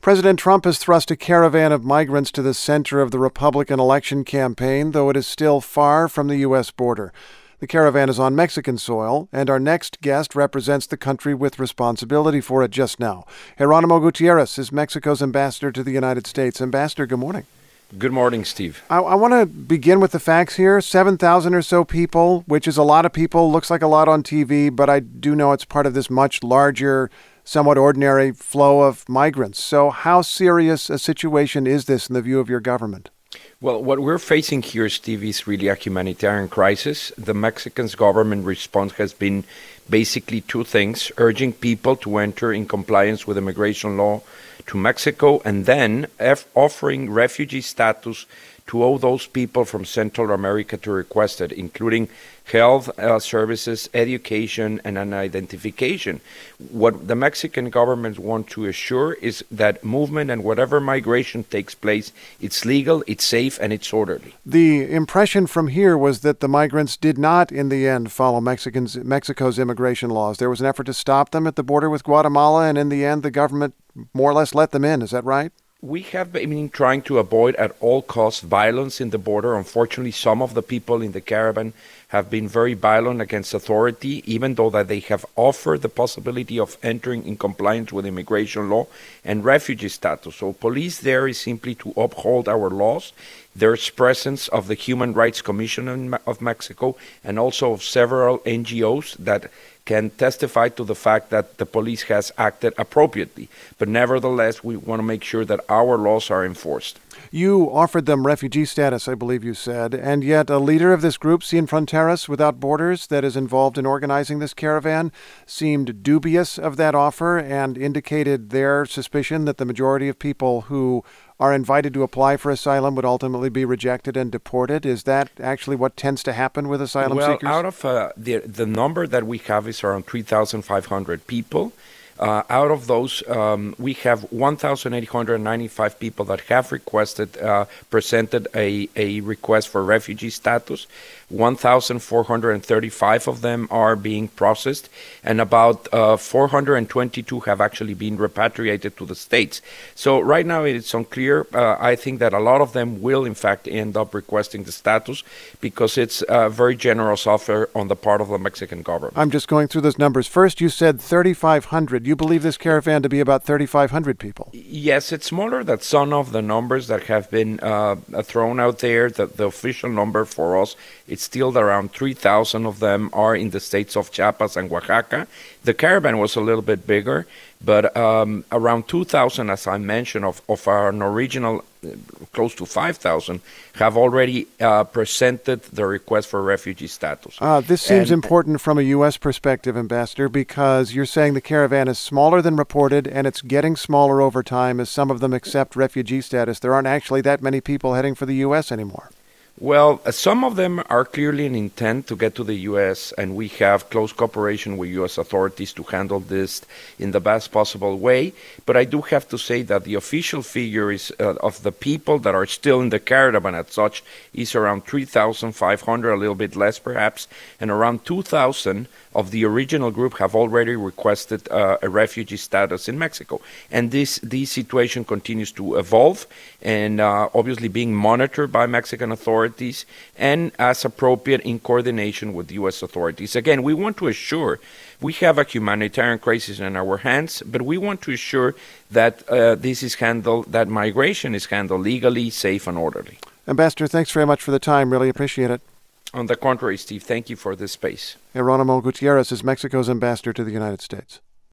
President Trump has thrust a caravan of migrants to the center of the Republican election campaign, though it is still far from the U.S. border. The caravan is on Mexican soil, and our next guest represents the country with responsibility for it just now. Jeronimo Gutierrez is Mexico's ambassador to the United States. Ambassador, good morning. Good morning, Steve. I want to begin with the facts here. 7,000 or so people, which is a lot of people, looks like a lot on TV, but I do know it's part of this much larger, somewhat ordinary flow of migrants. So how serious a situation is this in the view of your government? Well, what we're facing here, Steve, is really a humanitarian crisis. The Mexican government response has been basically two things: urging people to enter in compliance with immigration law to Mexico, and then offering refugee status to all those people from Central America to request it, including health services, education, and an identification. What the Mexican government wants to assure is that movement and whatever migration takes place, it's legal, it's safe, and it's orderly. The impression from here was that the migrants did not, in the end, follow Mexico's immigration laws. There was an effort to stop them at the border with Guatemala, and in the end, the government more or less let them in. Is that right? We have been trying to avoid at all costs violence in the border. Unfortunately, some of the people in the caravan have been very violent against authority, even though that they have offered the possibility of entering in compliance with immigration law and refugee status. So police there is simply to uphold our laws. There's presence of the Human Rights Commission of Mexico and also of several NGOs that can testify to the fact that the police has acted appropriately. But nevertheless, we want to make sure that our laws are enforced. You offered them refugee status, I believe you said, and yet a leader of this group, Sin Fronteras Without Borders, that is involved in organizing this caravan, seemed dubious of that offer and indicated their suspicion that the majority of people who are invited to apply for asylum would ultimately be rejected and deported. Is that actually what tends to happen with asylum seekers? Well, out of the number that we have is around 3,500 people. Out of those, we have 1,895 people that have presented a request for refugee status. 1,435 of them are being processed, and about 422 have actually been repatriated to the States. So right now it's unclear. I think that a lot of them will, in fact, end up requesting the status because it's a very generous offer on the part of the Mexican government. I'm just going through those numbers. First, you said 3,500. You believe this caravan to be about 3,500 people? Yes, it's smaller than some of the numbers that have been thrown out there. The official number for us, it's still around 3,000 of them are in the states of Chiapas and Oaxaca. The caravan was a little bit bigger, but around 2,000, as I mentioned, of our original close to 5,000 have already presented the request for refugee status. This seems important from a U.S. perspective, Ambassador, because you're saying the caravan is smaller than reported, and it's getting smaller over time as some of them accept refugee status. There aren't actually that many people heading for the U.S. anymore. Well, some of them are clearly an intent to get to the U.S., and we have close cooperation with U.S. authorities to handle this in the best possible way. But I do have to say that the official figure is of the people that are still in the caravan as such is around 3,500, a little bit less perhaps, and around 2,000 of the original group have already requested a refugee status in Mexico. And this situation continues to evolve and obviously being monitored by Mexican authorities and as appropriate in coordination with U.S. authorities. Again, we want to assure we have a humanitarian crisis in our hands, but we want to assure that this is handled, that migration is handled legally, safe, and orderly. Ambassador, thanks very much for the time. Really appreciate it. On the contrary, Steve, thank you for this space. Jeronimo Gutierrez is Mexico's ambassador to the United States.